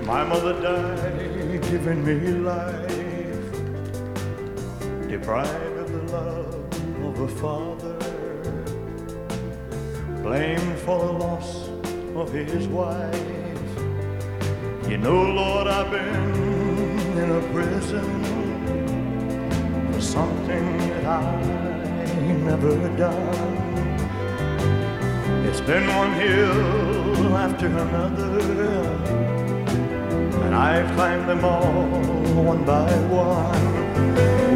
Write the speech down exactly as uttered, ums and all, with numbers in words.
My mother died, giving me life, deprived of the love of a father, blamed for the loss of his wife. You know, Lord, I've been in a prison for something that I never done. It's been one hill after another, and I've climbed them all one by one.